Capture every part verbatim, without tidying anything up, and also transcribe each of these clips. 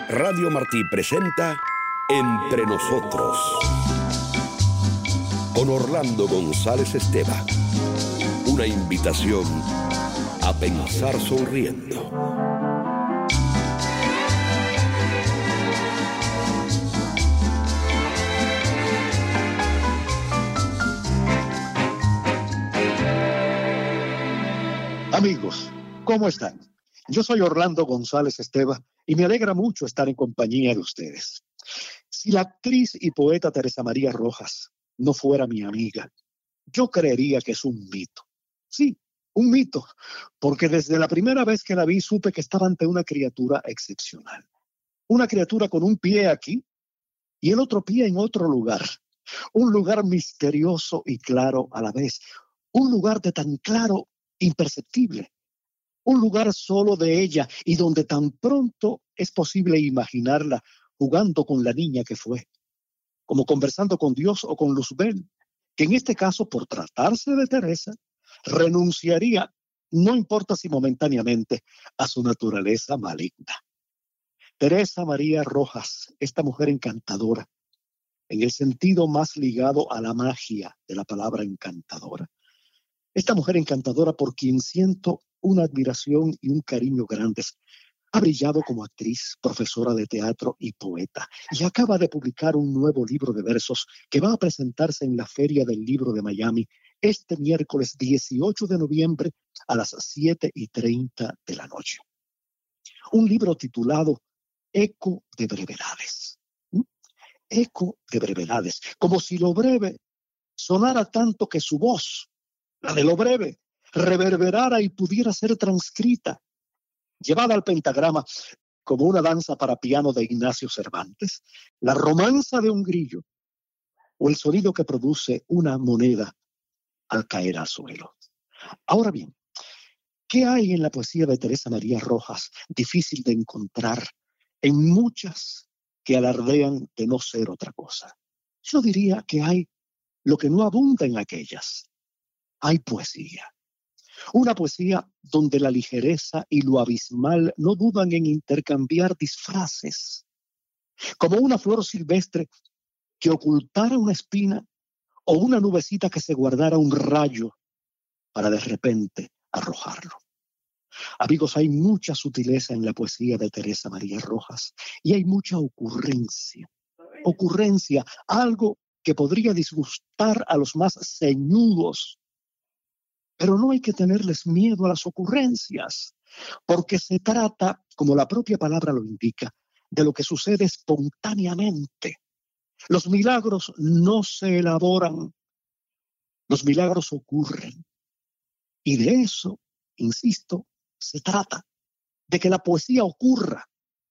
Radio Martí presenta Entre Nosotros con Orlando González Esteva. Una invitación a pensar sonriendo. Amigos, ¿cómo están? Yo soy Orlando González Esteva y me alegra mucho estar en compañía de ustedes. Si la actriz y poeta Teresa María Rojas no fuera mi amiga, yo creería que es un mito. Sí, un mito, porque desde la primera vez que la vi supe que estaba ante una criatura excepcional. Una criatura con un pie aquí y el otro pie en otro lugar. Un lugar misterioso y claro a la vez. Un lugar de tan claro, imperceptible. Un lugar solo de ella y donde tan pronto es posible imaginarla jugando con la niña que fue, como conversando con Dios o con Luzbel, que en este caso, por tratarse de Teresa, renunciaría, no importa si momentáneamente, a su naturaleza maligna. Teresa María Rojas, esta mujer encantadora, en el sentido más ligado a la magia de la palabra encantadora. Esta mujer encantadora por quien siento una admiración y un cariño grandes. Ha brillado como actriz, profesora de teatro y poeta, y acaba de publicar un nuevo libro de versos que va a presentarse en la Feria del Libro de Miami este miércoles dieciocho de noviembre a las siete y treinta de la noche. Un libro titulado Eco de Brevedades. ¿Mm? Eco de Brevedades, como si lo breve sonara tanto que su voz, la de lo breve, reverberara y pudiera ser transcrita, llevada al pentagrama como una danza para piano de Ignacio Cervantes, la romanza de un grillo o el sonido que produce una moneda al caer al suelo. Ahora bien, ¿qué hay en la poesía de Teresa María Rojas difícil de encontrar en muchas que alardean de no ser otra cosa? Yo diría que hay lo que no abunda en aquellas. Hay poesía. Una poesía donde la ligereza y lo abismal no dudan en intercambiar disfraces, como una flor silvestre que ocultara una espina o una nubecita que se guardara un rayo para de repente arrojarlo. Amigos, hay mucha sutileza en la poesía de Teresa María Rojas y hay mucha ocurrencia. Ocurrencia, algo que podría disgustar a los más ceñudos. Pero no hay que tenerles miedo a las ocurrencias, porque se trata, como la propia palabra lo indica, de lo que sucede espontáneamente. Los milagros no se elaboran, los milagros ocurren. Y de eso, insisto, se trata, de que la poesía ocurra,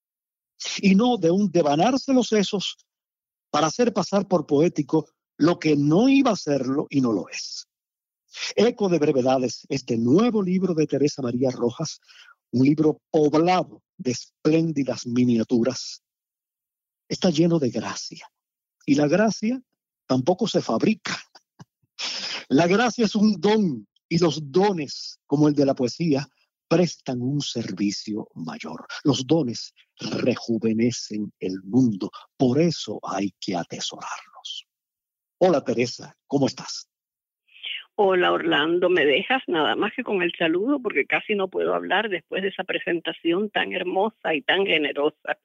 y no de un devanarse los sesos para hacer pasar por poético lo que no iba a serlo y no lo es. Eco de Brevedades, este nuevo libro de Teresa María Rojas, un libro poblado de espléndidas miniaturas, está lleno de gracia. Y la gracia tampoco se fabrica. La gracia es un don y los dones, como el de la poesía, prestan un servicio mayor. Los dones rejuvenecen el mundo, por eso hay que atesorarlos. Hola Teresa, ¿cómo estás? Hola Orlando, ¿me dejas nada más que con el saludo? Porque casi no puedo hablar después de esa presentación tan hermosa y tan generosa.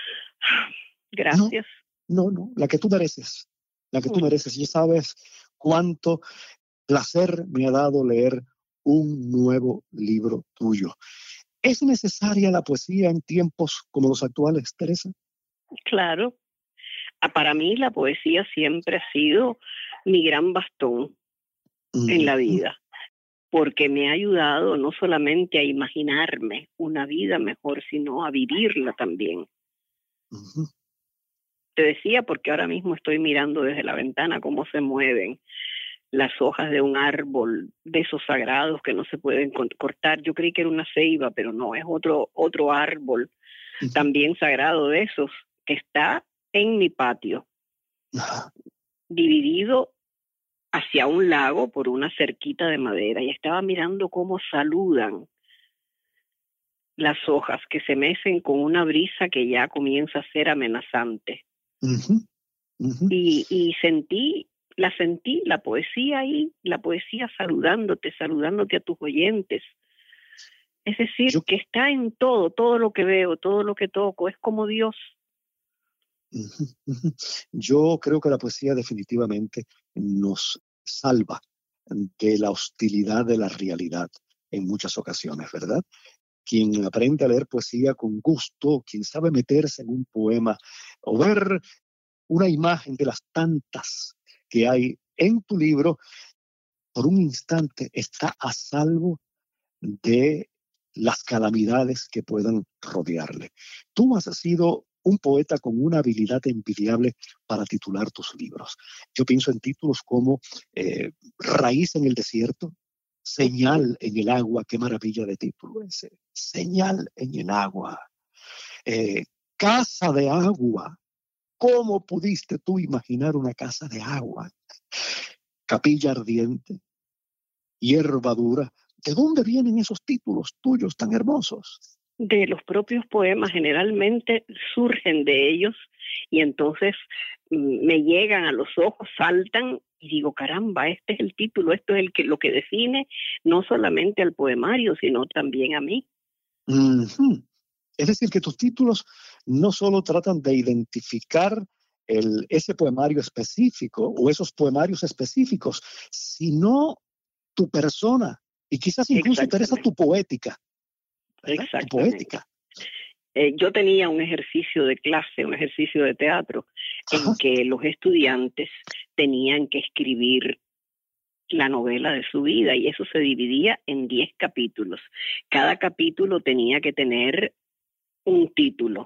Gracias. No, no, no, la que tú mereces, la que tú mereces. Ya sabes cuánto placer me ha dado leer un nuevo libro tuyo. ¿Es necesaria la poesía en tiempos como los actuales, Teresa? Claro. Para mí la poesía siempre ha sido mi gran bastón en la vida, porque me ha ayudado no solamente a imaginarme una vida mejor, sino a vivirla también. Uh-huh. Te decía porque ahora mismo estoy mirando desde la ventana cómo se mueven las hojas de un árbol, de esos sagrados que no se pueden cortar. Yo creí que era una ceiba, pero no, es otro, otro árbol, uh-huh, también sagrado de esos, que está en mi patio, uh-huh, dividido hacia un lago por una cerquita de madera, y estaba mirando cómo saludan las hojas que se mecen con una brisa que ya comienza a ser amenazante. Uh-huh, uh-huh. Y, y sentí, la sentí, la poesía ahí, la poesía saludándote, saludándote a tus oyentes. Es decir, Yo, que está en todo, todo lo que veo, todo lo que toco, es como Dios. Uh-huh, uh-huh. Yo creo que la poesía definitivamente nos salva de la hostilidad de la realidad en muchas ocasiones, ¿verdad? Quien aprende a leer poesía con gusto, quien sabe meterse en un poema o ver una imagen de las tantas que hay en tu libro, por un instante está a salvo de las calamidades que puedan rodearle. Tú has sido un poeta con una habilidad envidiable para titular tus libros. Yo pienso en títulos como eh, Raíz en el desierto, Señal en el agua, qué maravilla de título ese. Señal en el agua. Eh, casa de agua. ¿Cómo pudiste tú imaginar una casa de agua? Capilla ardiente, hierba dura. ¿De dónde vienen esos títulos tuyos tan hermosos? De los propios poemas, generalmente surgen de ellos y entonces mm, me llegan a los ojos, saltan y digo, caramba, este es el título, esto es el que, lo que define no solamente al poemario, sino también a mí. Uh-huh. Es decir, que tus títulos no solo tratan de identificar el, ese poemario específico o esos poemarios específicos, sino tu persona y quizás incluso, Teresa, tu poética. Exactamente. Tu poética. Eh, yo tenía un ejercicio de clase, un ejercicio de teatro, Ajá. en que los estudiantes tenían que escribir la novela de su vida y eso se dividía en diez capítulos. Cada capítulo tenía que tener un título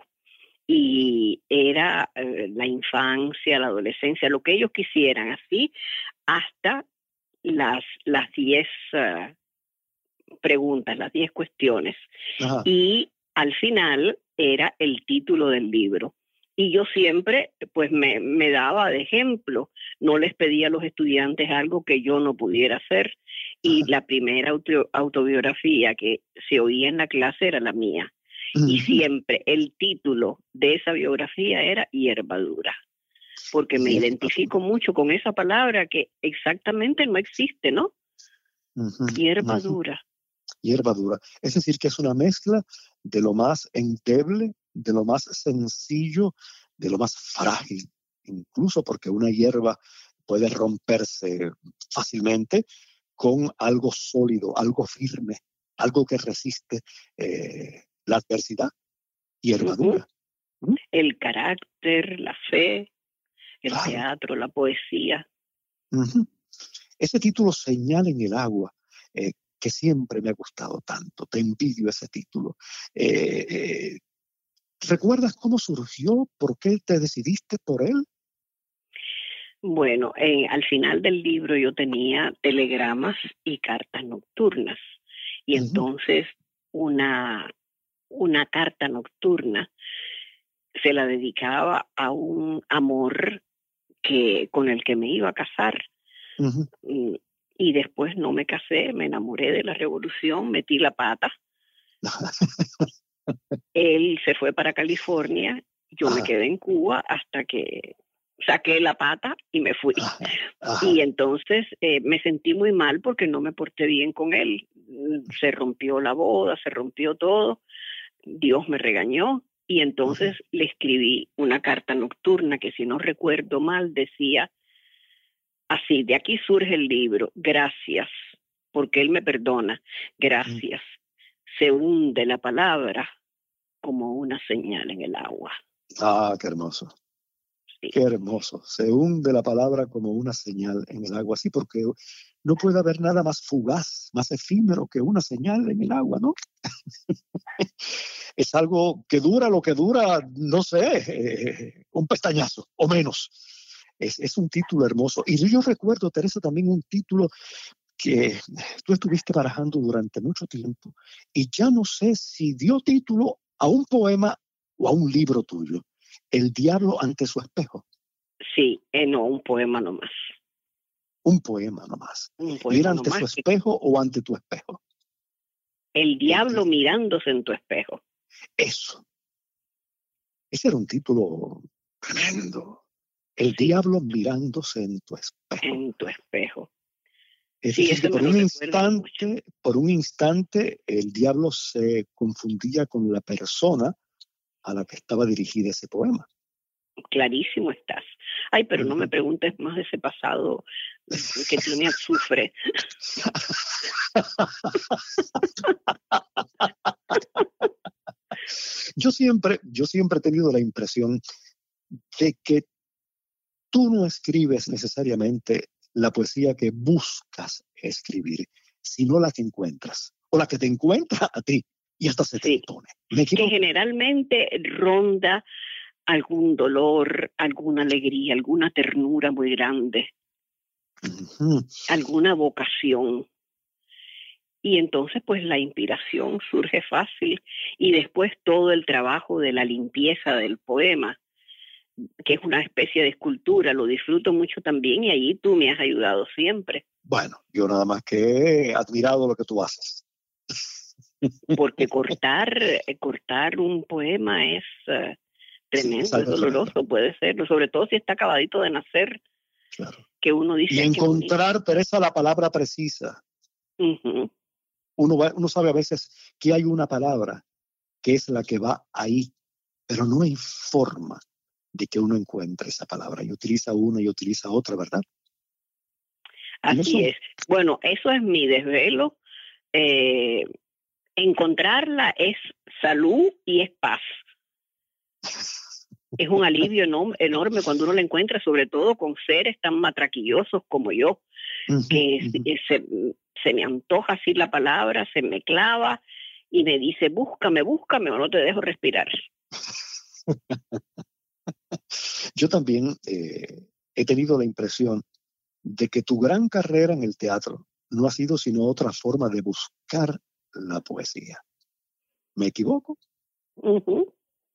y era eh, la infancia, la adolescencia, lo que ellos quisieran, así hasta las las diez uh, preguntas, las diez cuestiones. Ajá. Y al final era el título del libro. Y yo siempre pues me, me daba de ejemplo, no les pedía a los estudiantes algo que yo no pudiera hacer. Y Ajá. la primera auto, autobiografía que se oía en la clase era la mía. Uh-huh. Y siempre el título de esa biografía era Hierba Dura, porque me Hierba identifico dura. mucho con esa palabra que exactamente no existe, ¿no? Uh-huh. Hierba uh-huh. dura. Hierba dura. Es decir, que es una mezcla de lo más endeble, de lo más sencillo, de lo más frágil, incluso porque una hierba puede romperse fácilmente con algo sólido, algo firme, algo que resiste eh, la adversidad. Hierba uh-huh. dura. ¿Mm? El carácter, la fe, el claro. teatro, la poesía. Uh-huh. Ese título, Señal en el agua, eh, que siempre me ha gustado tanto, te envidio ese título. Eh, eh, ¿Recuerdas cómo surgió? ¿Por qué te decidiste por él? Bueno, eh, al final del libro yo tenía telegramas y cartas nocturnas. Y uh-huh. entonces una, una carta nocturna se la dedicaba a un amor que, con el que me iba a casar. Uh-huh. Y después no me casé, me enamoré de la revolución, metí la pata. Él se fue para California, yo Ajá. me quedé en Cuba hasta que saqué la pata y me fui. Ajá. Ajá. Y entonces eh, me sentí muy mal porque no me porté bien con él. Se rompió la boda, se rompió todo. Dios me regañó y entonces Ajá. le escribí una carta nocturna que, si no recuerdo mal, decía así: de aquí surge el libro, gracias, porque él me perdona, gracias. Se hunde la palabra como una señal en el agua. Ah, qué hermoso. Sí. Qué hermoso. Se hunde la palabra como una señal en el agua. Sí, porque no puede haber nada más fugaz, más efímero que una señal en el agua, ¿no? Es algo que dura lo que dura, no sé, eh, un pestañazo o menos. Es, es un título hermoso. Y yo recuerdo, Teresa, también un título que tú estuviste barajando durante mucho tiempo y ya no sé si dio título a un poema o a un libro tuyo. El diablo ante su espejo. Sí, eh, no, un poema nomás. Un poema nomás. Un poema ¿Ir ante nomás su espejo que... o ante tu espejo? El diablo mirándose en tu espejo. Eso. Ese era un título tremendo. El sí. diablo mirándose en tu espejo. En tu espejo. Es sí, decir, que por un instante, mucho. por un instante, el diablo se confundía con la persona a la que estaba dirigida ese poema. Clarísimo estás. Ay, pero no me preguntes más de ese pasado que tiene azufre. Yo siempre, yo siempre he tenido la impresión de que tú no escribes necesariamente la poesía que buscas escribir, sino la que encuentras, o la que te encuentra a ti y hasta se te sí. impone. ¿Me equivoco? Que generalmente ronda algún dolor, alguna alegría, alguna ternura muy grande, uh-huh. alguna vocación. Y entonces pues la inspiración surge fácil y después todo el trabajo de la limpieza del poema, que es una especie de escultura, lo disfruto mucho también y allí tú me has ayudado siempre. Bueno, yo nada más que he admirado lo que tú haces. Porque cortar, cortar un poema es uh, tremendo, sí, es doloroso, tremendo. Puede ser, sobre todo si está acabadito de nacer, claro. que uno dice... Y encontrar, Teresa, la palabra precisa. Uh-huh. Uno, va, uno sabe a veces que hay una palabra que es la que va ahí, pero no hay forma de que uno encuentre esa palabra. Y utiliza una y utiliza otra, ¿verdad? Así es. Bueno, eso es mi desvelo. Eh, encontrarla es salud y es paz. Es un alivio enorme, enorme cuando uno la encuentra, sobre todo con seres tan matraquillosos como yo, uh-huh, que uh-huh. se, se me antoja así la palabra, se me clava y me dice, búscame, búscame o no te dejo respirar. Yo también eh, he tenido la impresión de que tu gran carrera en el teatro no ha sido sino otra forma de buscar la poesía. ¿Me equivoco? Uh-huh.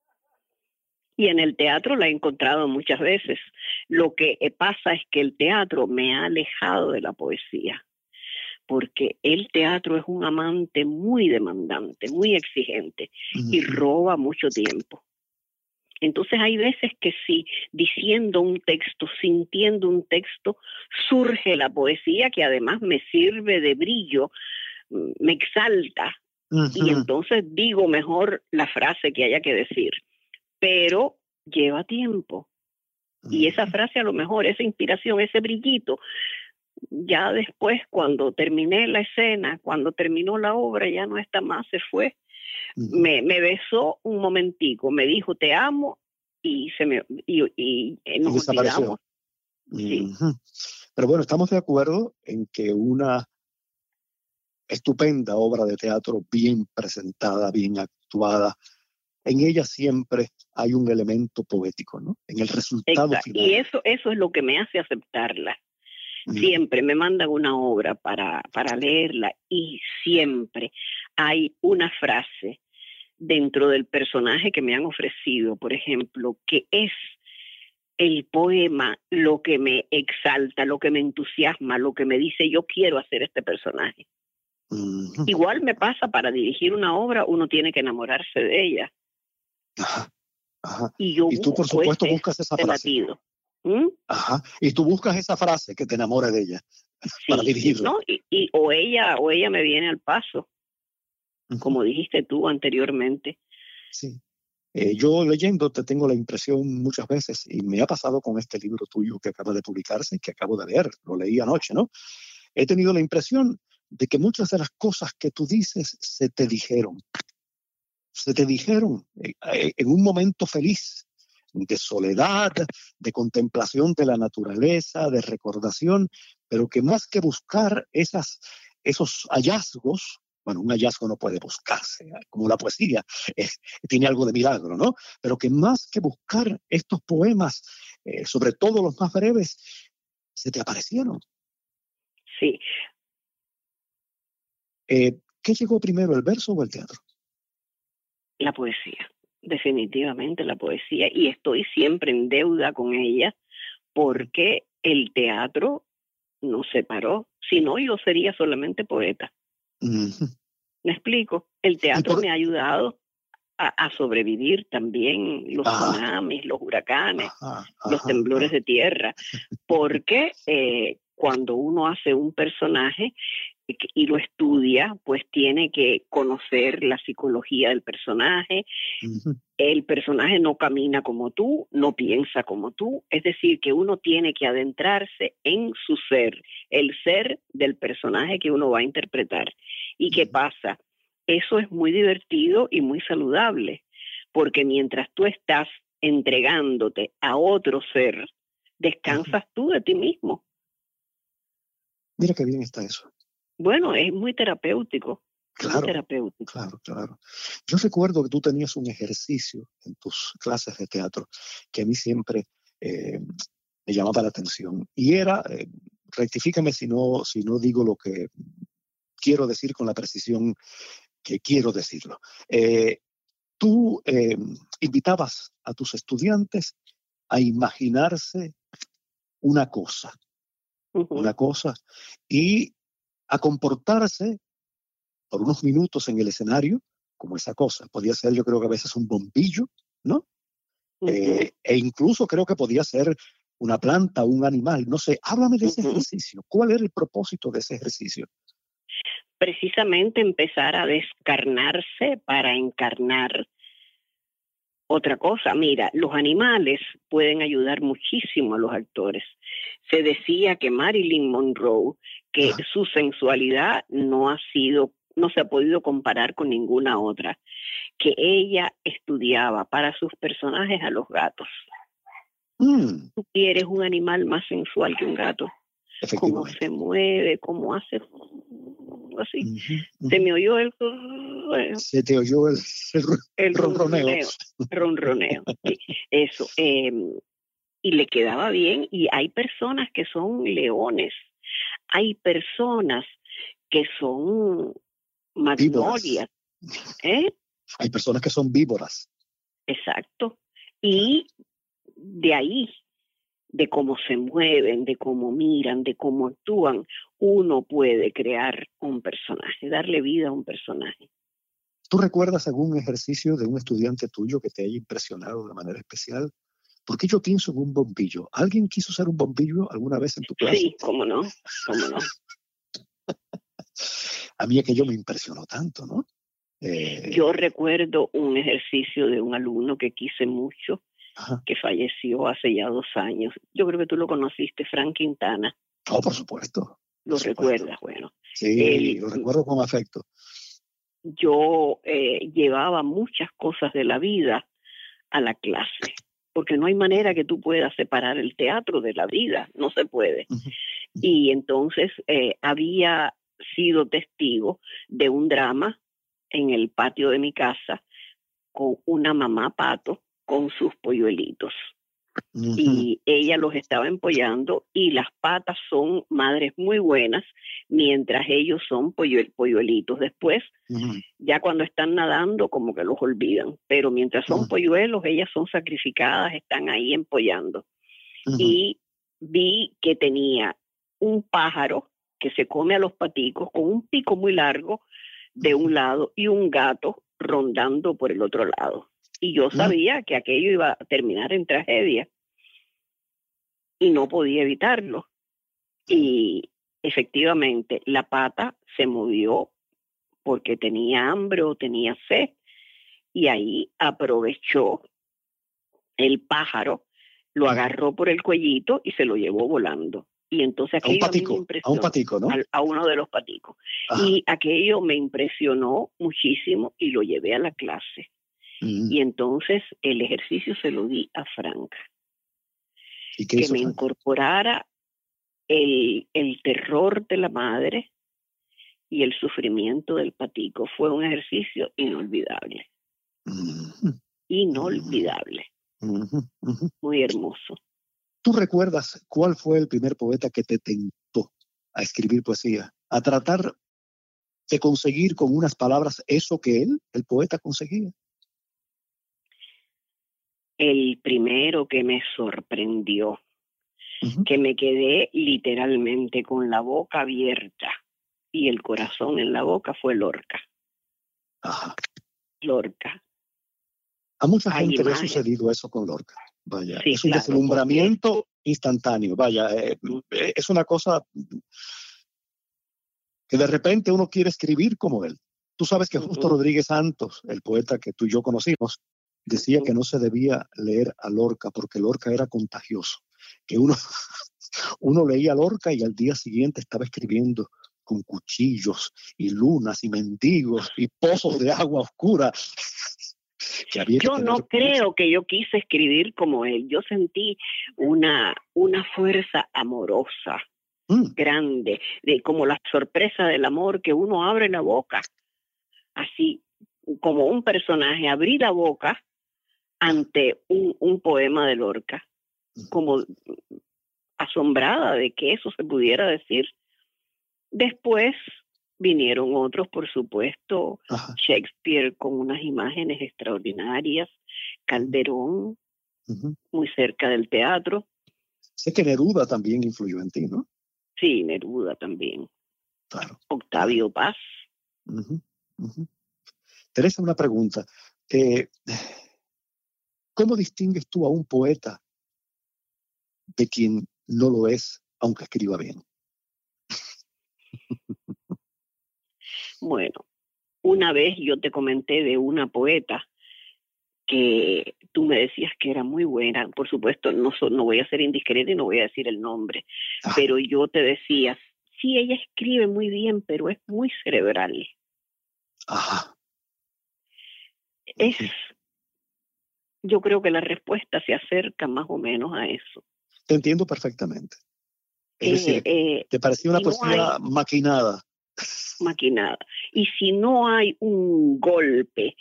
Y en el teatro la he encontrado muchas veces. Lo que pasa es que el teatro me ha alejado de la poesía, porque el teatro es un amante muy demandante, muy exigente, uh-huh. y roba mucho tiempo. Entonces hay veces que sí, diciendo un texto, sintiendo un texto, surge la poesía que además me sirve de brillo, me exalta. Uh-huh. Y entonces digo mejor la frase que haya que decir. Pero lleva tiempo. Uh-huh. Y esa frase a lo mejor, esa inspiración, ese brillito, ya después cuando terminé la escena, cuando terminó la obra, ya no está más, se fue. Uh-huh. Me, me besó un momentico, me dijo te amo y se me y, y, y nos desapareció. Sí. Uh-huh. Pero bueno, estamos de acuerdo en que una estupenda obra de teatro bien presentada, bien actuada, en ella siempre hay un elemento poético, ¿no? En el resultado Exacto. final. Y eso, eso es lo que me hace aceptarla. Siempre me mandan una obra para, para leerla y siempre hay una frase dentro del personaje que me han ofrecido, por ejemplo, que es el poema lo que me exalta, lo que me entusiasma, lo que me dice yo quiero hacer este personaje. Uh-huh. Igual me pasa para dirigir una obra, uno tiene que enamorarse de ella. Ajá, ajá. Y, yo y tú, por supuesto, este, buscas esa frase. Latido. ¿Mm? Ajá. Y tú buscas esa frase que te enamore de ella, sí, para dirigirla. ¿no? Y, y, o, ella, o ella me viene al paso, uh-huh. como dijiste tú anteriormente. Sí. Eh, yo leyéndote tengo la impresión muchas veces, y me ha pasado con este libro tuyo que acaba de publicarse, que acabo de leer, lo leí anoche, ¿no? He tenido la impresión de que muchas de las cosas que tú dices se te dijeron. Se te dijeron eh, en un momento feliz, de soledad, de contemplación de la naturaleza, de recordación, pero que más que buscar esas, esos hallazgos, bueno, un hallazgo no puede buscarse, como la poesía, eh, tiene algo de milagro, ¿no? Pero que más que buscar estos poemas, eh, sobre todo los más breves, se te aparecieron. Sí. Eh, ¿Qué llegó primero, el verso o el teatro? La poesía, definitivamente la poesía, y estoy siempre en deuda con ella porque el teatro nos separó, si no yo sería solamente poeta. Uh-huh. ¿Me explico? El teatro por... me ha ayudado a, a sobrevivir también los Ajá. tsunamis, los huracanes, Ajá, ajá, los temblores ajá. de tierra, porque eh, cuando uno hace un personaje y lo estudia, pues tiene que conocer la psicología del personaje. Uh-huh. El personaje no camina como tú, no piensa como tú, es decir, que uno tiene que adentrarse en su ser, el ser del personaje que uno va a interpretar. ¿Y qué pasa? Eso es muy divertido y muy saludable, porque mientras tú estás entregándote a otro ser, descansas tú de ti mismo. Mira qué bien está eso. Bueno, es muy terapéutico. Claro, muy terapéutico. claro, claro. Yo recuerdo que tú tenías un ejercicio en tus clases de teatro que a mí siempre eh, me llamaba la atención. Y era, eh, rectifícame si no, si no digo lo que quiero decir con la precisión que quiero decirlo. Eh, tú eh, invitabas a tus estudiantes a imaginarse una cosa, uh-huh. una cosa, y a comportarse por unos minutos en el escenario como esa cosa. Podía ser, yo creo que a veces un bombillo, ¿no? Uh-huh. Eh, e incluso creo que podía ser una planta, un animal, no sé. Háblame de ese uh-huh. ejercicio. ¿Cuál era el propósito de ese ejercicio? Precisamente empezar a descarnarse para encarnar otra cosa. Mira, los animales pueden ayudar muchísimo a los actores. Se decía que Marilyn Monroe, que uh-huh. su sensualidad no ha sido, no se ha podido comparar con ninguna otra, que ella estudiaba para sus personajes a los gatos. Mm. ¿Tú quieres un animal más sensual que un gato? Cómo se mueve, cómo hace así. Uh-huh, uh-huh. Se me oyó el... Se te oyó el, el, el ronroneo. Ronroneo, sí, eso. Eh, y le quedaba bien. Y hay personas que son leones. Hay personas que son magnolias. ¿Eh? Hay personas que son víboras. Exacto. Y de ahí, de cómo se mueven, de cómo miran, de cómo actúan, uno puede crear un personaje, darle vida a un personaje. ¿Tú recuerdas algún ejercicio de un estudiante tuyo que te haya impresionado de manera especial? Porque yo pienso en un bombillo. ¿Alguien quiso usar un bombillo alguna vez en tu clase? Sí, cómo no, cómo no. A mí aquello me impresionó tanto, ¿no? Eh... Yo recuerdo un ejercicio de un alumno que quise mucho, Ajá. que falleció hace ya dos años. Yo creo que tú lo conociste, Frank Quintana. Oh, por supuesto. Lo por recuerdas, supuesto. bueno. Sí, Él, lo recuerdo con afecto. Yo eh, llevaba muchas cosas de la vida a la clase, porque no hay manera que tú puedas separar el teatro de la vida, no se puede. Uh-huh. Y entonces eh, había sido testigo de un drama en el patio de mi casa con una mamá pato con sus polluelitos. Uh-huh. Y ella los estaba empollando y las patas son madres muy buenas, mientras ellos son polluel, polluelitos. Después, uh-huh. ya cuando están nadando, como que los olvidan. Pero mientras son uh-huh. polluelos, ellas son sacrificadas, están ahí empollando. Uh-huh. Y vi que tenía un pájaro que se come a los paticos con un pico muy largo de un lado y un gato rondando por el otro lado. Y yo sabía que aquello iba a terminar en tragedia. Y no podía evitarlo. Y efectivamente, la pata se movió porque tenía hambre o tenía sed. Y ahí aprovechó el pájaro, lo agarró por el cuellito y se lo llevó volando. Y entonces aquello a un patico, a, mí me impresionó, a un patico, ¿no? A, a uno de los paticos. Ajá. Y aquello me impresionó muchísimo y lo llevé a la clase. Y entonces el ejercicio se lo di a Franca. ¿Y qué que hizo me Franca? Incorporara el, el terror de la madre y el sufrimiento del patico. Fue un ejercicio inolvidable. Uh-huh. Inolvidable. Uh-huh. Uh-huh. Muy hermoso. ¿Tú recuerdas cuál fue el primer poeta que te tentó a escribir poesía? A tratar de conseguir con unas palabras eso que él, el poeta, conseguía. El primero que me sorprendió, uh-huh. que me quedé literalmente con la boca abierta y el corazón en la boca, fue Lorca. Ajá. Lorca. A mucha Hay gente le ha imágenes. sucedido eso con Lorca. Vaya, Sí, es un claro, deslumbramiento porque instantáneo. Vaya, eh, eh, es una cosa que de repente uno quiere escribir como él. Tú sabes que Justo uh-huh, Rodríguez Santos, el poeta que tú y yo conocimos, decía uh-huh. que no se debía leer a Lorca porque Lorca era contagioso. Que uno, uno leía a Lorca y al día siguiente estaba escribiendo con cuchillos y lunas y mendigos y pozos de agua oscura. Que había que Yo tener no mucho. creo que yo quise escribir como él. Yo sentí una, una fuerza amorosa, Mm. grande, de como la sorpresa del amor, que uno abre la boca, así como un personaje, abrí la boca ante un, un poema de Lorca, como asombrada de que eso se pudiera decir. Después vinieron otros, por supuesto, Ajá. Shakespeare con unas imágenes extraordinarias, Calderón, uh-huh. muy cerca del teatro. Sé que Neruda también influyó en ti, ¿no? Sí, Neruda también. Claro. Octavio Claro. Paz. Uh-huh. Uh-huh. Teresa, una pregunta. Eh, ¿Cómo distingues tú a un poeta de quien no lo es, aunque escriba bien? Bueno, una vez yo te comenté de una poeta que tú me decías que era muy buena. Por supuesto, no, so, no voy a ser indiscreta y no voy a decir el nombre, ah. pero yo te decía, sí, ella escribe muy bien, pero es muy cerebral. Ajá. Es, yo creo que la respuesta se acerca más o menos a eso. Te entiendo perfectamente. Es eh, decir, eh, te parecía una si poesía no hay, maquinada. Maquinada. Y si no hay un golpe,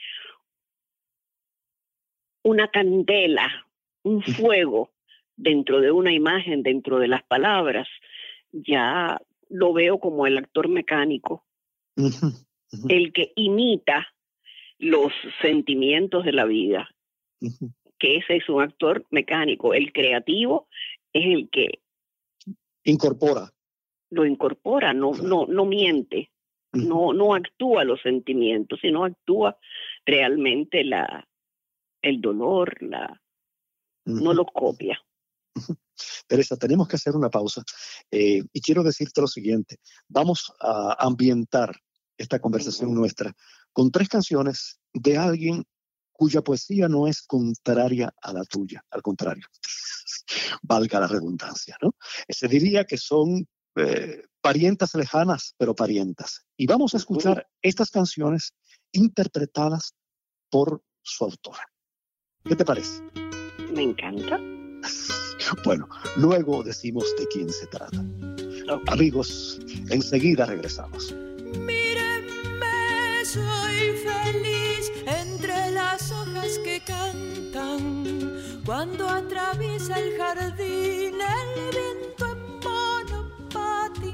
una candela, un fuego dentro de una imagen, dentro de las palabras, ya lo veo como el actor mecánico, uh-huh, uh-huh. el que imita los sentimientos de la vida, uh-huh. que ese es un actor mecánico. El creativo es el que incorpora. Lo incorpora, no, claro. no, no miente, uh-huh. no, no actúa los sentimientos, sino actúa realmente la, el dolor, la, uh-huh. no lo copia. Uh-huh. Teresa, tenemos que hacer una pausa eh, y quiero decirte lo siguiente. Vamos a ambientar esta conversación uh-huh. nuestra con tres canciones de alguien cuya poesía no es contraria a la tuya, al contrario, valga la redundancia, ¿no? Se diría que son eh, parientas lejanas, pero parientas. Y vamos a escuchar uh-huh. estas canciones interpretadas por su autora. ¿Qué te parece? Me encanta. Bueno, luego decimos de quién se trata. Okay. Amigos, enseguida regresamos. Mírenme, soy feliz entre las hojas que cantan. Cuando atraviesa el jardín el viento en monopatín.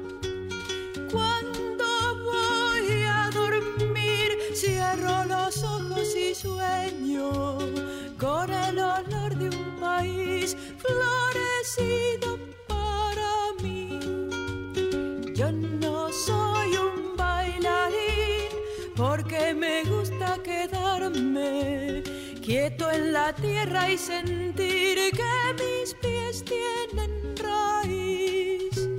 Cuando voy a dormir cierro los ojos y sueño con el olor de un país florecido para mí. Yo no soy un bailarín porque me gusta quedarme quieto en la tierra y sentir que mis pies tienen raíz.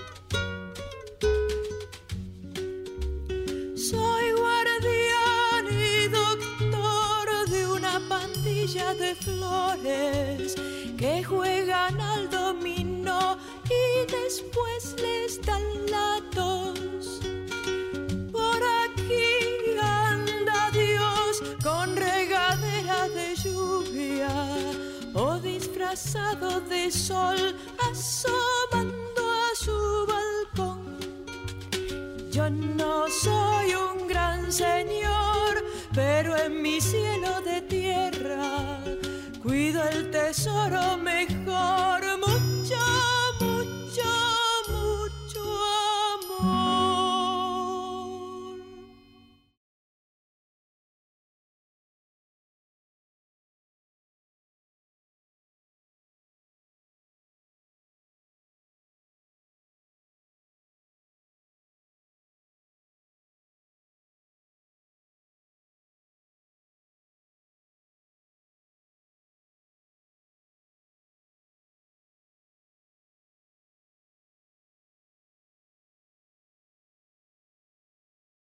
Soy guardián y doctor de una pandilla de flores que juegan al dominó y después les dan la tos. Por aquí anda Dios con regadera de lluvia o disfrazado de sol asomando a su balcón. Yo no soy un gran señor, pero en mi cielo de tierra cuido el tesoro mejor, mucho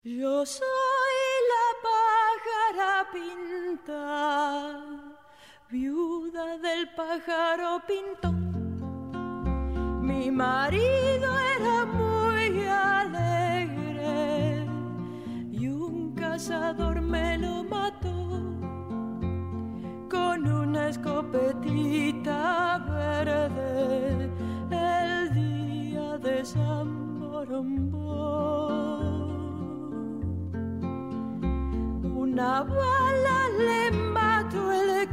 Yo soy la pájara pinta, viuda del pájaro pintón. Mi marido era muy alegre y un cazador me lo mató con una escopetita verde el día de San Borombo. Una bala le mató el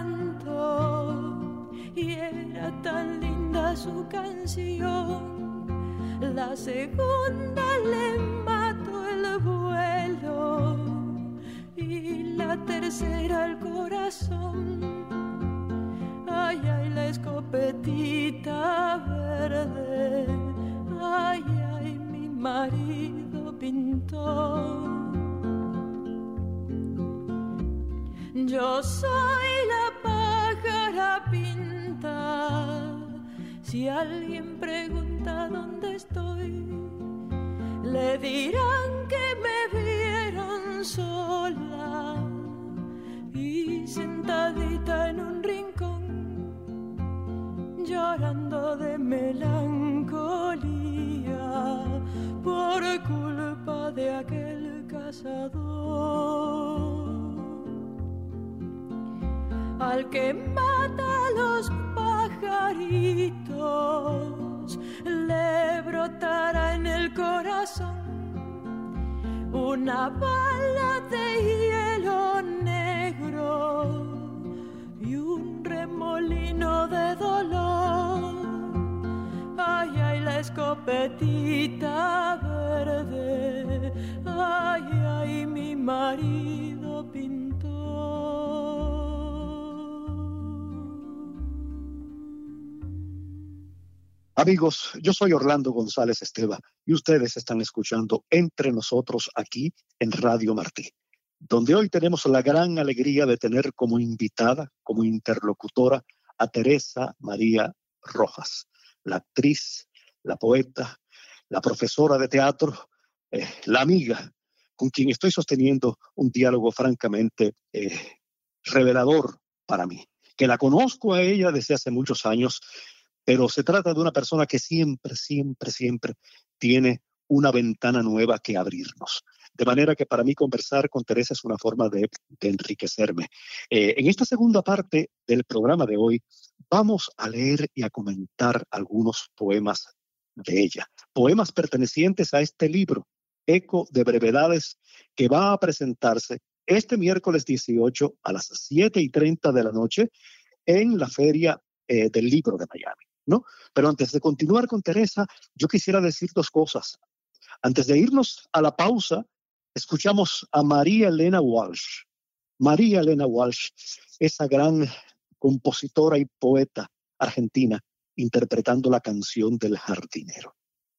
canto y era tan linda su canción. La segunda le mató el vuelo y la tercera el corazón. Ay, ay, la escopetita verde. Ay, ay, mi marido pintó. Yo soy la pájara pinta. Si alguien pregunta dónde estoy, le dirán que me vieron sola y sentadita en un rincón, llorando de melancolía por culpa de aquel cazador. Al que mata a los pajaritos le brotará en el corazón una bala de hielo negro y un remolino de dolor. Ay, ay, la escopetita verde. Ay, ay, mi marido pintó. Amigos, yo soy Orlando González Esteva y ustedes están escuchando Entre Nosotros aquí en Radio Martí, donde hoy tenemos la gran alegría de tener como invitada, como interlocutora, a Teresa María Rojas, la actriz, la poeta, la profesora de teatro, eh, la amiga con quien estoy sosteniendo un diálogo francamente eh, revelador para mí, que la conozco a ella desde hace muchos años. Pero se trata de una persona que siempre, siempre, siempre tiene una ventana nueva que abrirnos. De manera que para mí conversar con Teresa es una forma de, de enriquecerme. Eh, en esta segunda parte del programa de hoy vamos a leer y a comentar algunos poemas de ella. Poemas pertenecientes a este libro, Eco de Brevedades, que va a presentarse este miércoles dieciocho a las siete y treinta de la noche en la Feria eh, del Libro de Miami, ¿no? Pero antes de continuar con Teresa, yo quisiera decir dos cosas. Antes de irnos a la pausa, escuchamos a María Elena Walsh. María Elena Walsh, esa gran compositora y poeta argentina, interpretando la canción del jardinero.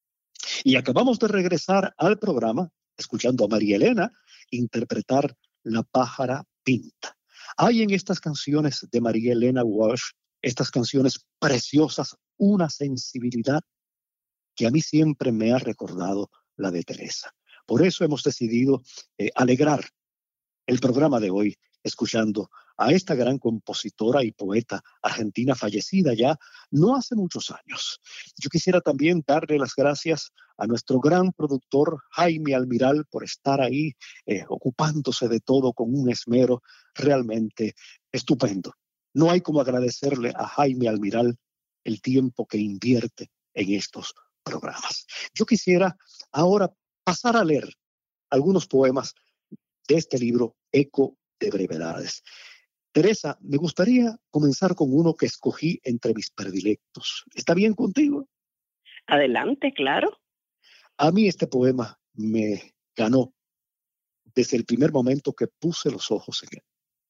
Y acabamos de regresar al programa, escuchando a María Elena interpretar La pájara pinta. Hay en estas canciones de María Elena Walsh, estas canciones preciosas, una sensibilidad que a mí siempre me ha recordado la de Teresa. Por eso hemos decidido eh, alegrar el programa de hoy escuchando a esta gran compositora y poeta argentina fallecida ya no hace muchos años. Yo quisiera también darle las gracias a nuestro gran productor Jaime Almiral por estar ahí eh, ocupándose de todo con un esmero realmente estupendo. No hay como agradecerle a Jaime Almiral el tiempo que invierte en estos programas. Yo quisiera ahora pasar a leer algunos poemas de este libro, Eco de Brevedades. Teresa, me gustaría comenzar con uno que escogí entre mis predilectos. ¿Está bien contigo? Adelante, claro. A mí este poema me ganó desde el primer momento que puse los ojos en él.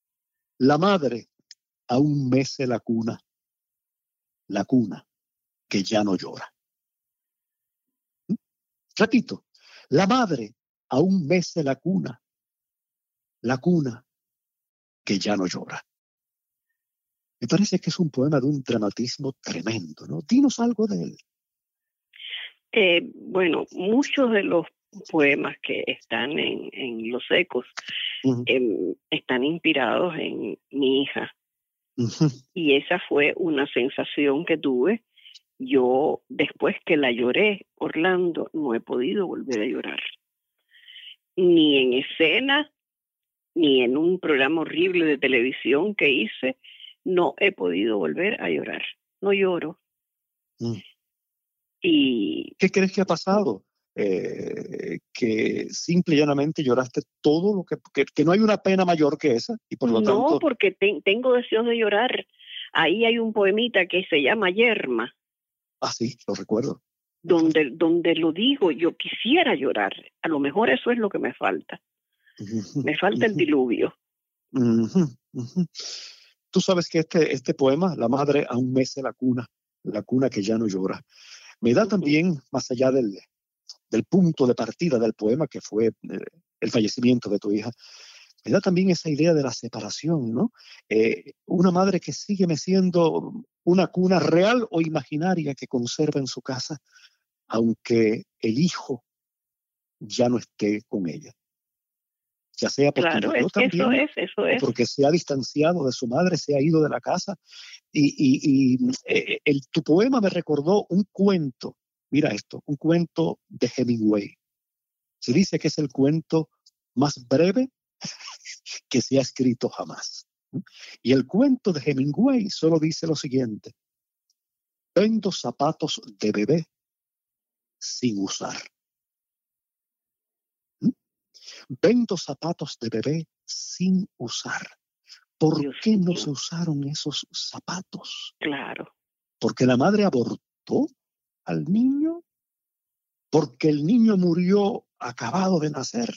La madre aún mece la cuna, la cuna que ya no llora. ¿Mm? Repito, la madre aún mece la cuna, la cuna que ya no llora. Me parece que es un poema de un dramatismo tremendo, ¿no? Dinos algo de él. Eh, bueno, muchos de los poemas que están en, en Los Ecos, uh-huh. eh, están inspirados en mi hija. Uh-huh. Y esa fue una sensación que tuve. Yo, después que la lloré, Orlando, no he podido volver a llorar. Ni en escena, ni en un programa horrible de televisión que hice, no he podido volver a llorar. No lloro. Mm. Y ¿qué crees que ha pasado? Eh, que simple y llanamente lloraste todo lo que, que, que no hay una pena mayor que esa y por lo no, tanto... No, porque te, tengo deseos de llorar. Ahí hay un poemita que se llama Yerma. Ah, sí, lo recuerdo. Donde, donde lo digo, yo quisiera llorar. A lo mejor eso es lo que me falta. Uh-huh, me falta uh-huh. el diluvio. Uh-huh, uh-huh. Tú sabes que este, este poema, La madre aún mece la cuna, la cuna que ya no llora, me da uh-huh. también, más allá del, del punto de partida del poema, que fue eh, el fallecimiento de tu hija, me da también esa idea de la separación, ¿no? Eh, una madre que sigue meciendo una cuna real o imaginaria que conserva en su casa, aunque el hijo ya no esté con ella. Ya sea porque claro, murió es, también, eso es, eso es. o porque se ha distanciado de su madre, se ha ido de la casa. Y, y, y eh, el, tu poema me recordó un cuento, mira esto, un cuento de Hemingway. Se dice que es el cuento más breve que se ha escrito jamás. Y el cuento de Hemingway solo dice lo siguiente: vendo zapatos de bebé sin usar. ¿Mm? Vendo zapatos de bebé sin usar. ¿Por Dios qué no se usaron esos zapatos? Claro. ¿Porque la madre abortó al niño? ¿Porque el niño murió acabado de nacer?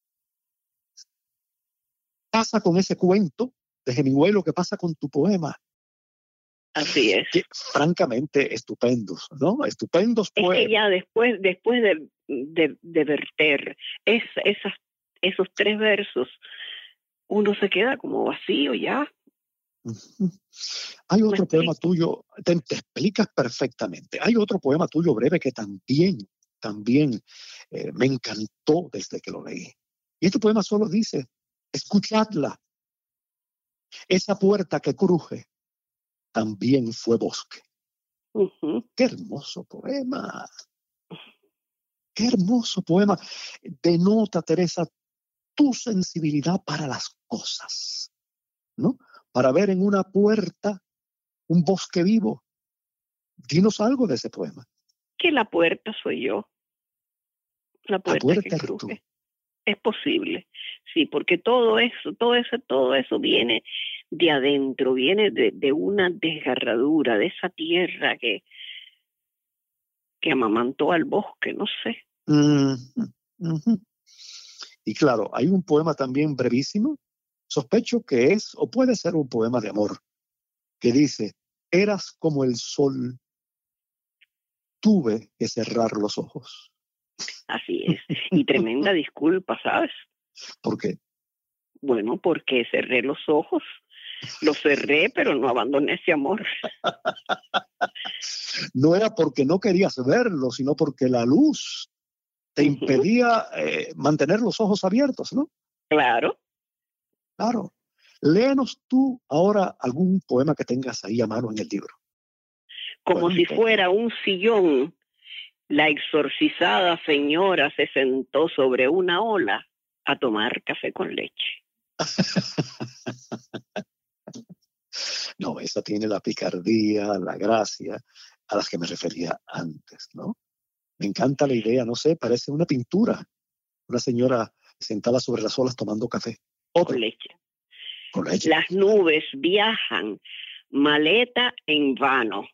Pasa con ese cuento de Hemingway lo que pasa con tu poema. Así es. Que, francamente, estupendos, ¿no? Estupendos poemas. Es que ya después, después de, de, de verter es, esas, esos tres versos, uno se queda como vacío ya. Uh-huh. Hay otro poema tuyo, te, te explicas perfectamente. Hay otro poema tuyo breve que también, también eh, me encantó desde que lo leí. Y este poema solo dice: escuchadla. Esa puerta que cruje también fue bosque. Uh-huh. Qué hermoso poema. Qué hermoso poema. Denota, Teresa, tu sensibilidad para las cosas, ¿no? Para ver en una puerta un bosque vivo. Dinos algo de ese poema. Que la puerta soy yo. La puerta, la puerta que cruje. Es posible, sí, porque todo eso, todo eso, todo eso viene de adentro, viene de, de una desgarradura, de esa tierra que, que amamantó al bosque, no sé. Mm-hmm. Mm-hmm. Y claro, hay un poema también brevísimo, sospecho que es o puede ser un poema de amor, que dice: eras como el sol, tuve que cerrar los ojos. Así es, y tremenda disculpa, ¿sabes? ¿Por qué? Bueno, porque cerré los ojos, los cerré, pero no abandoné ese amor. No era porque no querías verlo, sino porque la luz te uh-huh. impedía eh, mantener los ojos abiertos, ¿no? Claro. Claro. Léanos tú ahora algún poema que tengas ahí a mano en el libro. Como bueno, si fuera un sillón, la exorcizada señora se sentó sobre una ola a tomar café con leche. No, esa tiene la picardía, la gracia a las que me refería antes, ¿no? Me encanta la idea, no sé, parece una pintura. Una señora sentada sobre las olas tomando café. Otro. Con leche. Con leche. Las nubes viajan, maleta en vano.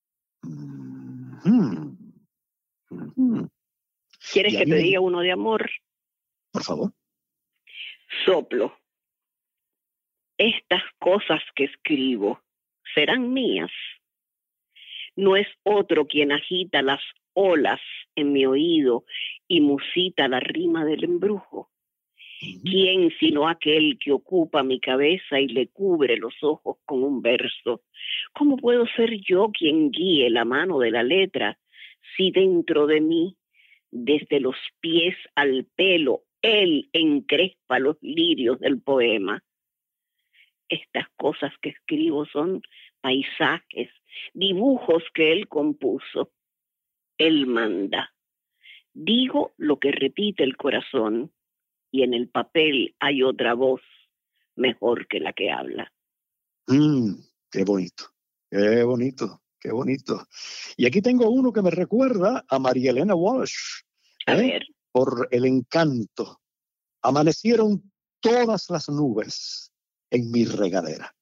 Mm-hmm. Mm-hmm. ¿Quieres que te diga uno de amor? Por favor. Soplo. Estas cosas que escribo serán mías. No es otro quien agita las olas en mi oído y musita la rima del embrujo. Uh-huh. ¿Quién sino aquel que ocupa mi cabeza y le cubre los ojos con un verso? ¿Cómo puedo ser yo quien guíe la mano de la letra si dentro de mí desde los pies al pelo, él encrespa los lirios del poema. Estas cosas que escribo son paisajes, dibujos que él compuso. Él manda. Digo lo que repite el corazón y en el papel hay otra voz mejor que la que habla. Mm, qué bonito, qué bonito, qué bonito. Y aquí tengo uno que me recuerda a María Elena Walsh. ¿eh? A ver. Por el encanto. Amanecieron todas las nubes en mi regadera.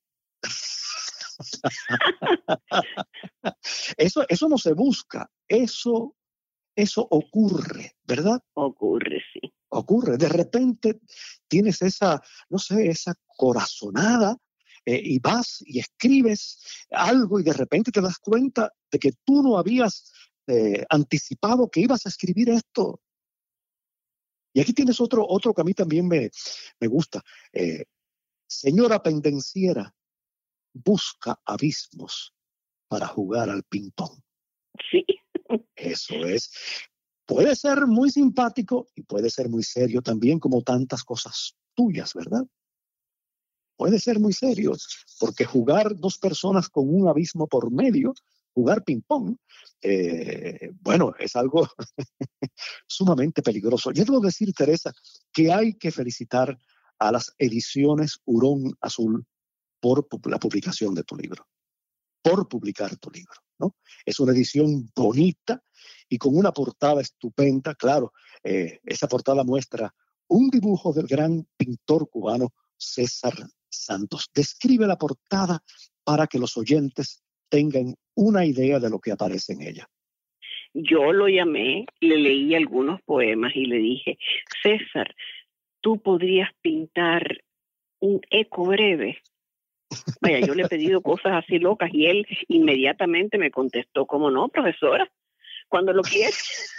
eso, eso no se busca, eso, eso ocurre, ¿verdad? Ocurre, sí. Ocurre. De repente tienes esa, no sé, esa corazonada eh, y vas y escribes algo y de repente te das cuenta de que tú no habías eh, anticipado que ibas a escribir esto. Y aquí tienes otro, otro que a mí también me, me gusta. Eh, señora pendenciera, busca abismos para jugar al ping-pong. Sí. Eso es. Puede ser muy simpático y puede ser muy serio también, como tantas cosas tuyas, ¿verdad? Puede ser muy serio, porque jugar dos personas con un abismo por medio, jugar ping-pong, eh, bueno, es algo sumamente peligroso. Yo debo decir, Teresa, que hay que felicitar a las ediciones Hurón Azul por la publicación de tu libro, por publicar tu libro, ¿no? Es una edición bonita y con una portada estupenda. Claro, eh, esa portada muestra un dibujo del gran pintor cubano César Santos. Describe la portada para que los oyentes tengan una idea de lo que aparece en ella. Yo lo llamé, le leí algunos poemas y le dije, César, tú podrías pintar un eco breve. Vaya, yo le he pedido cosas así locas y él inmediatamente me contestó, ¿cómo no, profesora? Cuando lo quieres.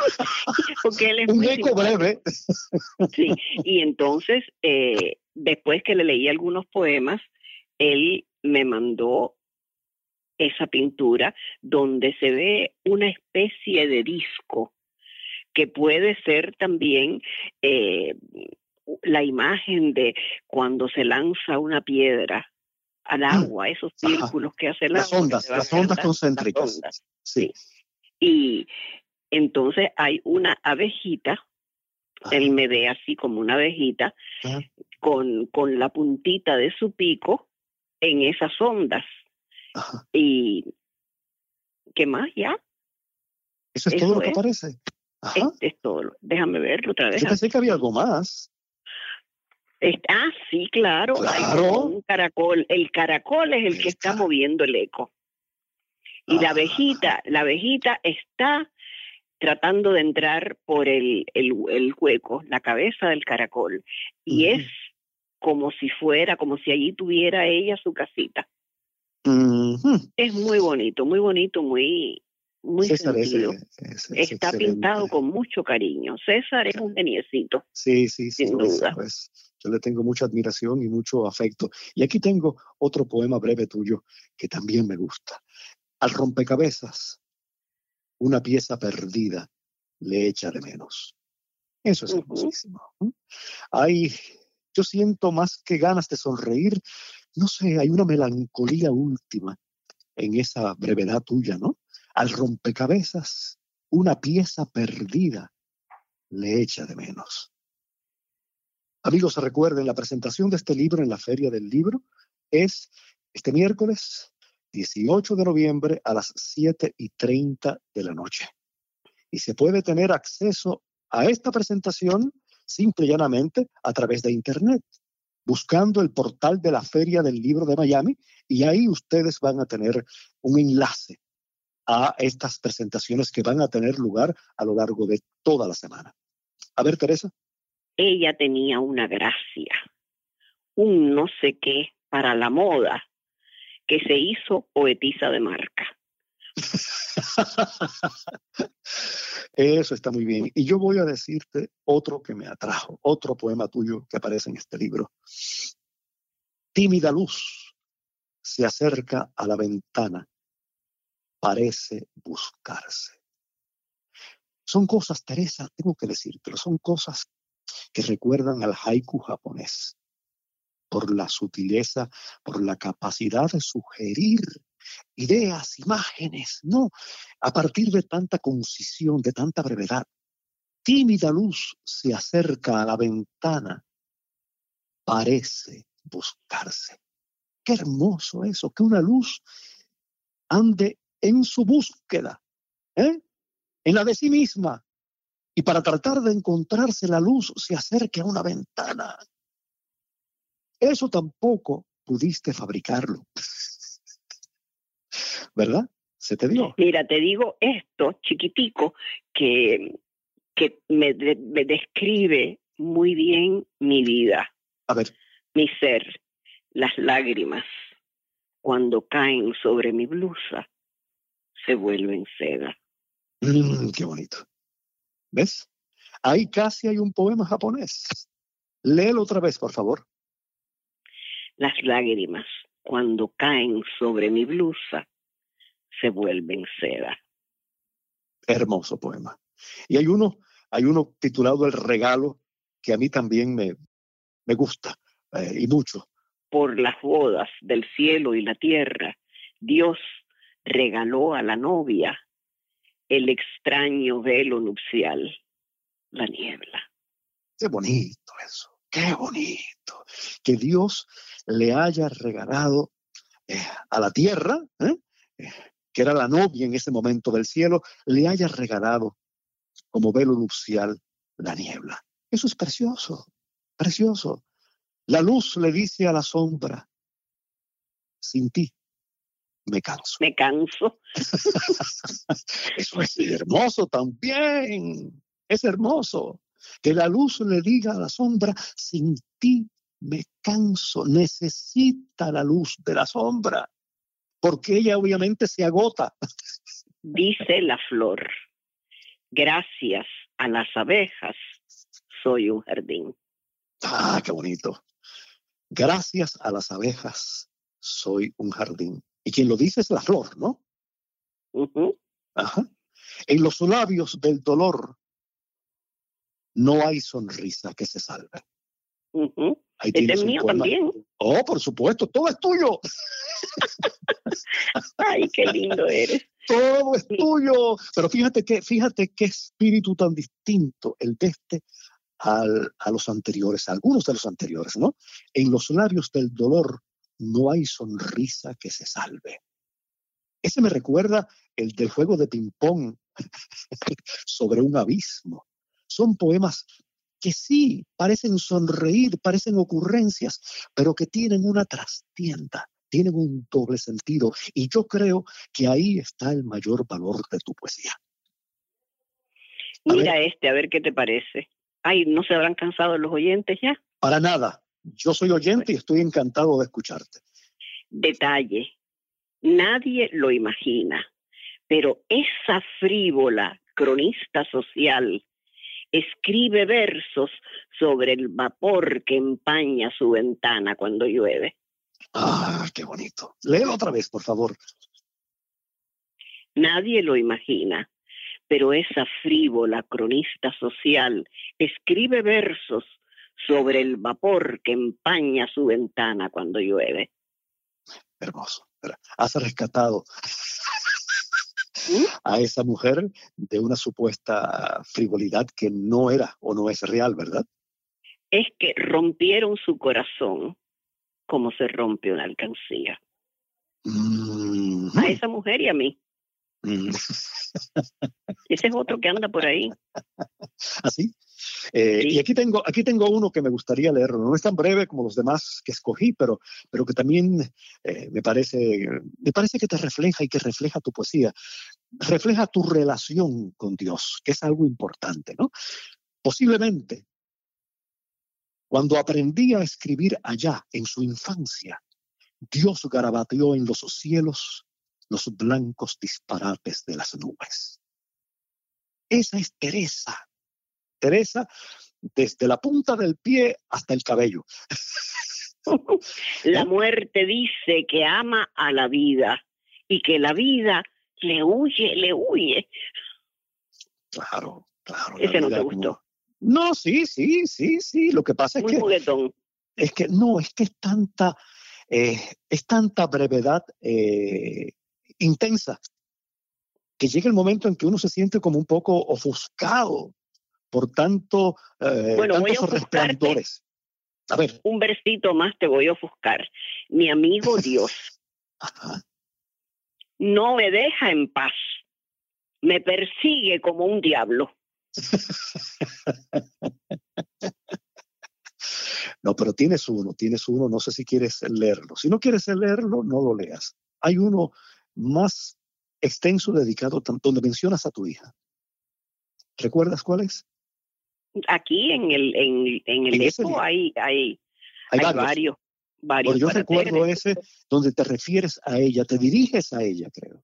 Porque él es un muy eco breve. Sí, y entonces, eh, después que le leí algunos poemas, él me mandó esa pintura donde se ve una especie de disco que puede ser también eh, la imagen de cuando se lanza una piedra al agua, esos círculos Ajá. que hace el las agua. Ondas, las ondas concéntricas. Las ondas, sí. sí. Y entonces hay una abejita, Ajá. él me ve así como una abejita, con, con la puntita de su pico en esas ondas. Ajá. Y ¿qué más ya? Eso es Eso todo lo que es. aparece. Ajá. Es, es todo. Déjame verlo otra vez. Yo pensé que había algo más. Es, ah, sí, claro. Claro. Hay un caracol. El caracol es el está. que está moviendo el eco. Y Ajá. la abejita, la abejita está tratando de entrar por el, el, el hueco, la cabeza del caracol. Y uh-huh. es como si fuera, como si allí tuviera ella su casita. Uh-huh. Es muy bonito, muy bonito, muy, muy César sentido. Es, es, Está es excelente. pintado con mucho cariño. César es un geniecito. Sí, sí, sí. Sin lo duda. Es, lo es. Yo le tengo mucha admiración y mucho afecto. Y aquí tengo otro poema breve tuyo que también me gusta. Al rompecabezas, una pieza perdida le echa de menos. Eso es hermosísimo. Uh-huh. Hay, yo siento más que ganas de sonreír. No sé, hay una melancolía última en esa brevedad tuya, ¿no? Al rompecabezas, una pieza perdida le echa de menos. Amigos, recuerden, la presentación de este libro en la Feria del Libro es este miércoles dieciocho de noviembre a las siete y treinta de la noche. Y se puede tener acceso a esta presentación simple y llanamente a través de Internet, buscando el portal de la Feria del Libro de Miami, y ahí ustedes van a tener un enlace a estas presentaciones que van a tener lugar a lo largo de toda la semana. A ver, Teresa. Ella tenía una gracia, un no sé qué para la moda, que se hizo poetisa de marca. Eso está muy bien. Y yo voy a decirte otro que me atrajo, otro poema tuyo que aparece en este libro. Tímida luz se acerca a la ventana, parece buscarse. Son cosas, Teresa, tengo que decírtelo, son cosas que recuerdan al haiku japonés por la sutileza, por la capacidad de sugerir ideas, imágenes, ¿no? A partir de tanta concisión, de tanta brevedad. Tímida luz se acerca a la ventana, parece buscarse. Qué hermoso eso, que una luz ande en su búsqueda, ¿eh? En la de sí misma. Y para tratar de encontrarse la luz se acerque a una ventana. Eso tampoco pudiste fabricarlo. ¿Verdad? Se te dio. Mira, te digo esto chiquitico que, que me, de, me describe muy bien mi vida. A ver. Mi ser, las lágrimas, cuando caen sobre mi blusa, se vuelven seda. Mm, qué bonito. ¿Ves? Ahí casi hay un poema japonés. Léelo otra vez, por favor. Las lágrimas, cuando caen sobre mi blusa, se vuelven seda. Hermoso poema. Y hay uno, hay uno titulado El regalo, que a mí también me, me gusta, eh, y mucho. Por las bodas del cielo y la tierra, Dios regaló a la novia el extraño velo nupcial, la niebla. Qué bonito eso, qué bonito. Que Dios le haya regalado eh, a la tierra, ¿eh? Eh, que era la novia en ese momento del cielo, le haya regalado como velo nupcial la niebla. Eso es precioso, precioso. La luz le dice a la sombra, sin ti me canso. Me canso. Eso es hermoso también. Es hermoso. Que la luz le diga a la sombra, sin ti me canso. Necesita la luz de la sombra. Porque ella obviamente se agota. Dice la flor, gracias a las abejas soy un jardín. Ah, qué bonito. Gracias a las abejas soy un jardín. Y quien lo dice es la flor, ¿no? Uh-huh. Ajá. En los labios del dolor no hay sonrisa que se salve. Uh-huh. Ahí este tienes es un mío poema. También. Oh, por supuesto, todo es tuyo. Ay, qué lindo eres. Todo es tuyo. Pero fíjate que, fíjate qué espíritu tan distinto el de este al, a los anteriores, a algunos de los anteriores, ¿no? En los labios del dolor no hay sonrisa que se salve. Ese me recuerda el del juego de ping-pong sobre un abismo. Son poemas que sí parecen sonreír, parecen ocurrencias, pero que tienen una trastienda, tienen un doble sentido. Y yo creo que ahí está el mayor valor de tu poesía. A Mira ver, este, a ver qué te parece. Ay, ¿no se habrán cansado los oyentes ya? para nada. Yo soy oyente y estoy encantado de escucharte. Detalle. Nadie lo imagina, pero esa frívola cronista social escribe versos sobre el vapor que empaña su ventana cuando llueve. Ah, qué bonito. Léelo otra vez, por favor. Nadie lo imagina, pero esa frívola cronista social escribe versos sobre el vapor que empaña su ventana cuando llueve. Hermoso. Has rescatado ¿Mm? a esa mujer de una supuesta frivolidad que no era o no es real, ¿verdad? Es que rompieron su corazón como se rompe una alcancía. Mm. A esa mujer y a mí. Mm. Ese es otro que anda por ahí. ¿Así? Eh, Sí. Y aquí tengo, aquí tengo uno que me gustaría leerlo. No es tan breve como los demás que escogí, pero, pero que también eh, me parece, me parece que te refleja y que refleja tu poesía. Refleja tu relación con Dios, que es algo importante, ¿no? Posiblemente, cuando aprendí a escribir allá en su infancia, Dios garabateó en los cielos los blancos disparates de las nubes. Esa es Teresa. Teresa, desde la punta del pie hasta el cabello. La muerte dice que ama a la vida y que la vida le huye, le huye. Claro, claro. Ese no te gustó. Como... No, sí, sí, sí, sí. Lo que pasa Muy es que... juguetón. Es que no, es que es tanta, eh, es tanta brevedad eh, intensa que llega el momento en que uno se siente como un poco ofuscado por tanto, eh, bueno, tantos resplandores. A ver. Un versito más te voy a ofuscar. Mi amigo Dios Ajá. no me deja en paz. Me persigue como un diablo. No, pero tienes uno, tienes uno, no sé si quieres leerlo. Si no quieres leerlo, no lo leas. Hay uno más extenso dedicado donde mencionas a tu hija. ¿Recuerdas cuál es? Aquí en el en, en el Eco hay, hay, hay, hay varios. varios, varios bueno, yo recuerdo ese donde te refieres a ella, te diriges a ella, creo.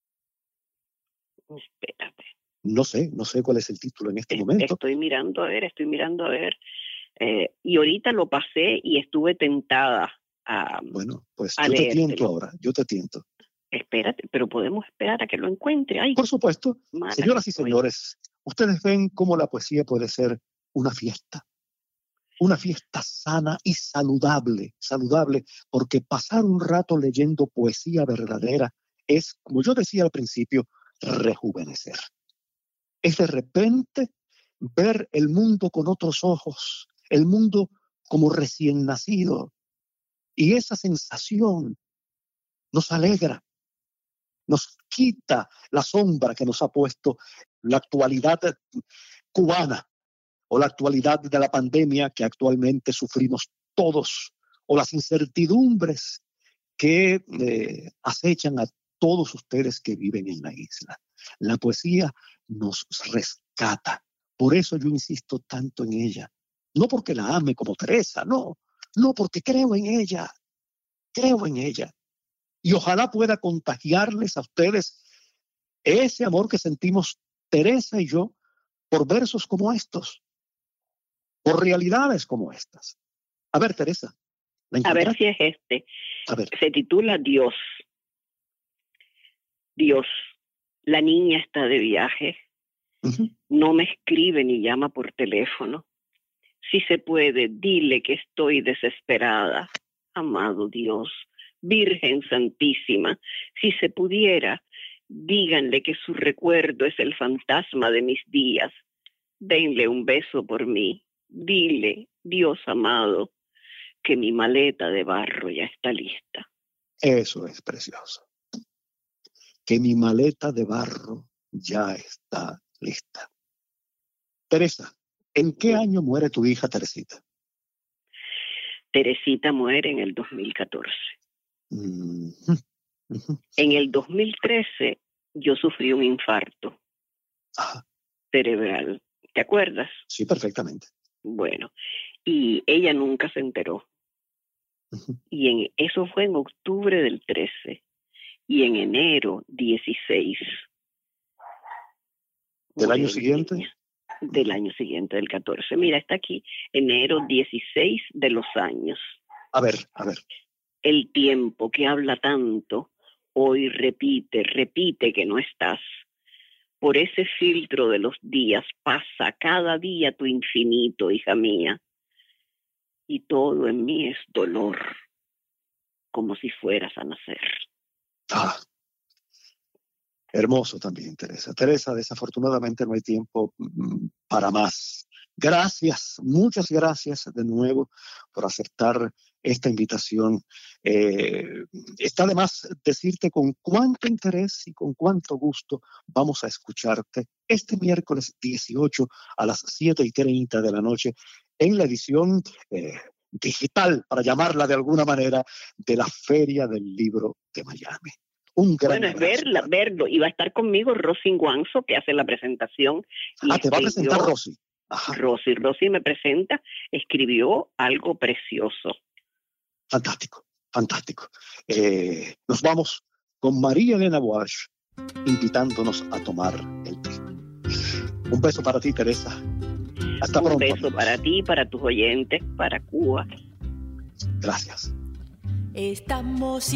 Espérate. No sé, no sé cuál es el título en este momento. Estoy mirando a ver, estoy mirando a ver. Eh, y ahorita lo pasé y estuve tentada a Bueno, pues a yo leértelo. te tiento ahora, yo te tiento. Espérate, pero podemos esperar a que lo encuentre. Ay, por supuesto. Señoras y señores, ustedes ven cómo la poesía puede ser una fiesta. Una fiesta sana y saludable, saludable, porque pasar un rato leyendo poesía verdadera es, como yo decía al principio, rejuvenecer. Es de repente ver el mundo con otros ojos, el mundo como recién nacido. Y esa sensación nos alegra, nos quita la sombra que nos ha puesto la actualidad cubana o la actualidad de la pandemia que actualmente sufrimos todos, o las incertidumbres que eh, acechan a todos ustedes que viven en la isla. La poesía nos rescata. Por eso yo insisto tanto en ella. No porque la ame como Teresa, no. No, porque creo en ella. Creo en ella. Y ojalá pueda contagiarles a ustedes ese amor que sentimos Teresa y yo por versos como estos, por realidades como estas. A ver, Teresa. A ver si es este. A ver. Se titula Dios. Dios, la niña está de viaje. Uh-huh. No me escribe ni llama por teléfono. Si se puede, dile que estoy desesperada. Amado Dios, Virgen Santísima, si se pudiera, díganle que su recuerdo es el fantasma de mis días. Denle un beso por mí. Dile, Dios amado, que mi maleta de barro ya está lista. Eso es precioso. Que mi maleta de barro ya está lista. Teresa, ¿en qué año muere tu hija Teresita? Teresita muere en el dos mil catorce. Uh-huh. Uh-huh. En el dos mil trece yo sufrí un infarto Ajá. cerebral. ¿Te acuerdas? Sí, perfectamente. Bueno, y ella nunca se enteró. Uh-huh. Y en, eso fue en octubre del trece. Y en enero dieciséis. ¿Del año siguiente? Niña. Del año siguiente, del catorce. Mira, está aquí, enero dieciséis de los años. A ver, a ver. El tiempo que habla tanto, hoy repite, repite que no estás. Por ese filtro de los días pasa cada día tu infinito, hija mía. Y todo en mí es dolor, como si fueras a nacer. Ah, hermoso también, Teresa. Teresa, desafortunadamente no hay tiempo para más. Gracias, muchas gracias de nuevo por aceptar esta invitación. Eh, está de más decirte con cuánto interés y con cuánto gusto vamos a escucharte este miércoles dieciocho a las siete y treinta de la noche en la edición eh, digital, para llamarla de alguna manera, de la Feria del Libro de Miami. Un gran bueno, es verla, verlo. Y va a estar conmigo Rosy Guanzo, que hace la presentación. Ah, te va a presentar Rosy. Ajá. Rosy, Rosy me presenta, escribió algo precioso. Fantástico, fantástico. Eh, nos vamos con María Elena Walsh invitándonos a tomar el té. Un beso para ti, Teresa. Hasta Un pronto. Un beso amigos. Para ti, para tus oyentes, para Cuba. Gracias. Estamos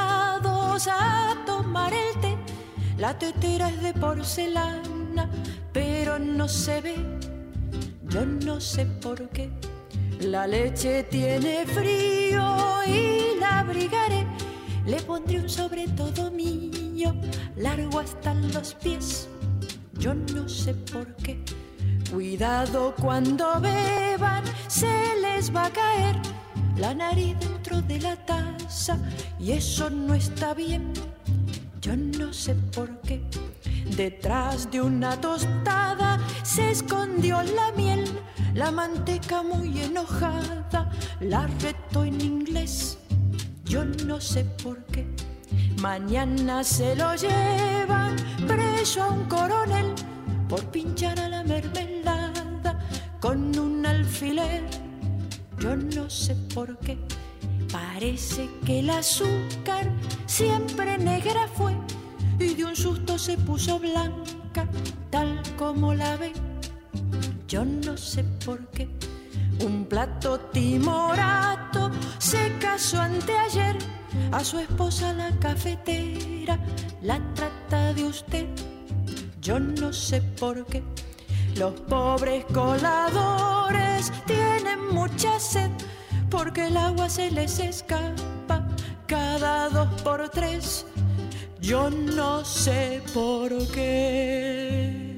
invitados a tomar el té. La tetera es de porcelana, pero no se ve. Yo no sé por qué. La leche tiene frío y la abrigaré. Le pondré un sobre todo mío, largo hasta los pies. Yo no sé por qué. Cuidado cuando beban, se les va a caer la nariz dentro de la taza y eso no está bien. Yo no sé por qué. Detrás de una tostada se escondió la miel, la manteca muy enojada la retó en inglés. Yo no sé por qué. Mañana se lo llevan preso a un coronel por pinchar a la mermelada con un alfiler. Yo no sé por qué. Parece que el azúcar siempre negra fue y de un susto se puso blanca, tal como la ve. Yo no sé por qué. Un plato timorato se casó anteayer, a su esposa la cafetera la trata de usted. Yo no sé por qué. Los pobres coladores tienen mucha sed porque el agua se les escapa cada dos por tres. Yo no sé por qué.